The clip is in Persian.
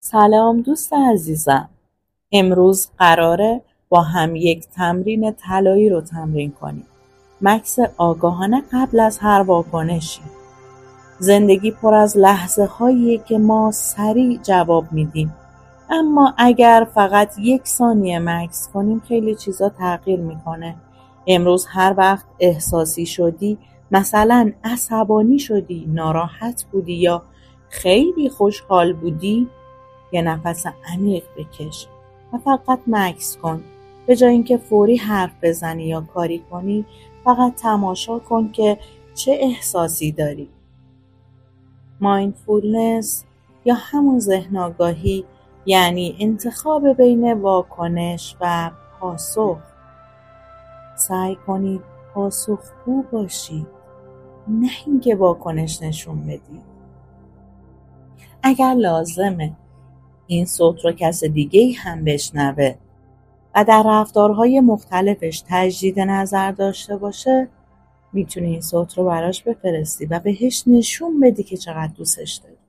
سلام دوست عزیزم. امروز قراره با هم یک تمرین طلایی رو تمرین کنیم. مکث آگاهانه قبل از هر واکنشی. زندگی پر از لحظه هایی که ما سریع جواب میدیم. اما اگر فقط 1 ثانیه مکث کنیم خیلی چیزا تغییر میکنه. امروز هر وقت احساسی شدی، مثلا عصبانی شدی، ناراحت بودی یا خیلی خوشحال بودی، یه نفس عمیق بکش و فقط مکث کن. به جای اینکه فوری حرف بزنی یا کاری کنی، فقط تماشا کن که چه احساسی داری. مایندفولنس یا همون ذهن آگاهی یعنی انتخاب بین واکنش و پاسخ. سعی کنید پاسخگو باشید، نه اینکه واکنش نشون بدید. اگر لازمه این صوت رو کس دیگه‌ای هم بشنوه و در رفتارهای مختلفش تجدید نظر داشته باشه، میتونی این صوت رو براش بفرستی و بهش نشون بدی که چقدر دوستش داری.